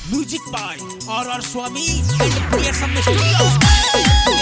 Music by आर स्वामी and PSM studio.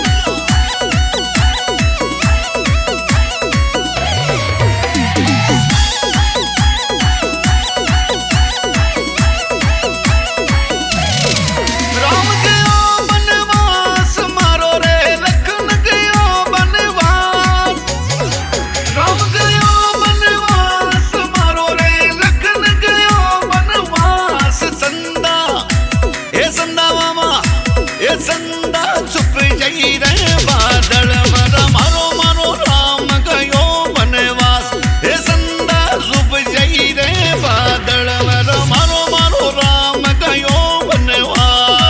संदा छुप जाई रे बादल मरा मारो मारो राम गयो बनवास। हे संदा छुप जाई रे बादल मरा मारो मारो राम गयो बनवास।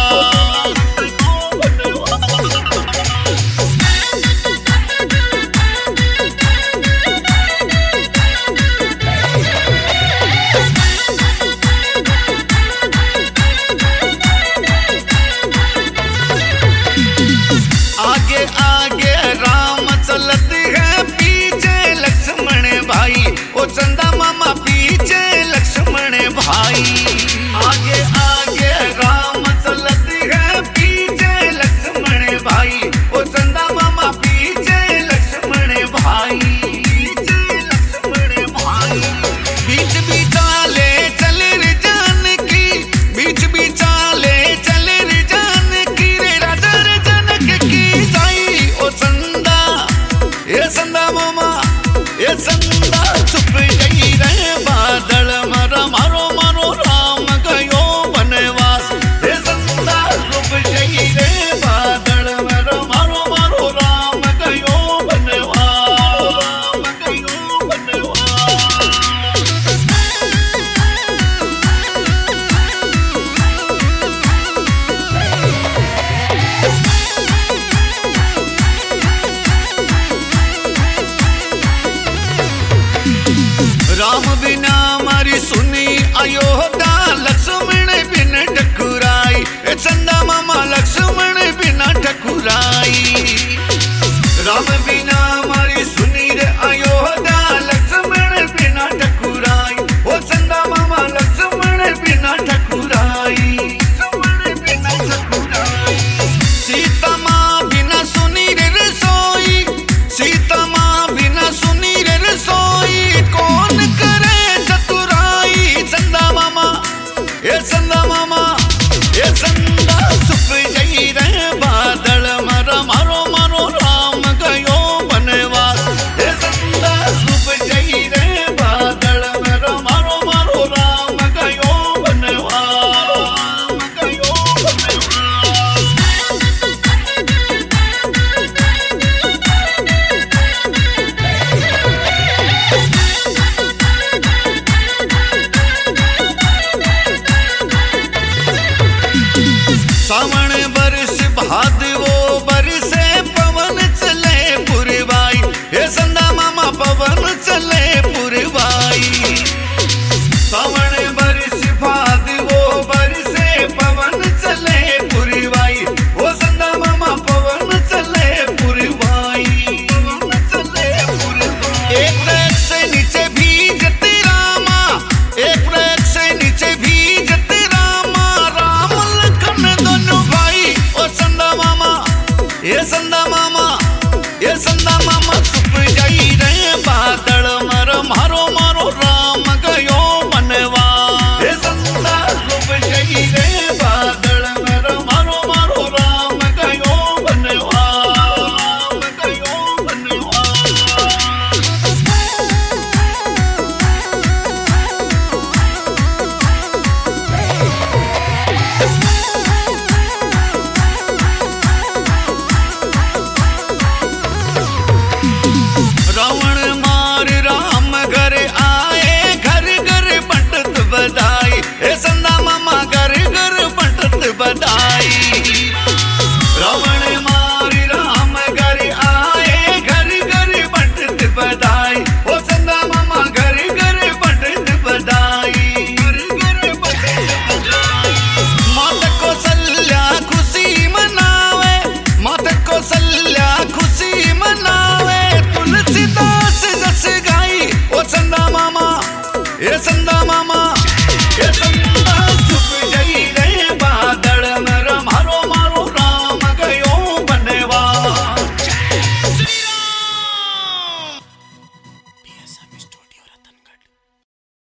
आगे आगे राम चलती है पीछे लक्ष्मण भाई। ओ चंदा मामा पीछे लक्ष्मण भाई। आगे आगे राम चलती है पीछे लक्ष्मण भाई। ओ चंदा मामा पीछे लक्ष्मण भाई। पीछे लक्ष्मण भाई। बीच बिचाले चले रे जानकी। बीच बिचाले चले रे जानकी रे राजा रे जनक की जाई। ओ संदा ये संदा मामा ये संदा छुप गई रे बादल मरा मारो मारो राम गयो बनवास। ये संदा छुप गई रे बादल मरा मारो मारो राम गयो बनवास। राम गयो बनवास। राम बिना मारी सुनी अयोध्या लक्ष्मण बिन ठकुराई। चंदा मामा लक्ष्मण बिना ठकुराई। राम बिना मारी सुनी रे अयोध्या लक्ष्मण बिना ठकुराई। ओ चंदा मामा लक्ष्मण बिना ठकुराई। लक्ष्मण बिना ठकुराई। सीता माँ बिना सुनी रे रसोई। सीता माँ बिना सुनी रे रसोई। कौन करे चतुराई। चंदा मामा ये चंदा मामा ये चंदा छुप गई रे बादल मरा मारो मारो राम गयो बनवास। ये चंदा छुप गई रे बादल मरा मारो मारो राम गयो बनवास। राम गयो बनवास। सावन बरस भादवो बरसे पवन चले पुरवाई। हे संदा मामा पवन चले पुरवाई। सावन बरस भादवो बरसे पवन चले पुरवाई। ओ संदा मामा पवन चले पुरवाई। पवन चले पुरवाई। एक रैक से नीचे भीजते रामा। एक रैक से नीचे भीजते रामा। राम लखन दोनों भाई। ओ संदा मामा ये संदा मामा ये संदा मामा छुप जाई रे बादल मर मारो मारो राम गयो बनवास। ये संदा छुप जाई रे बादल मर मारो मारो राम गयो बनवास। राम गयो बनवास। रावण मार राम घर आए। घर घर पंडित बधाई।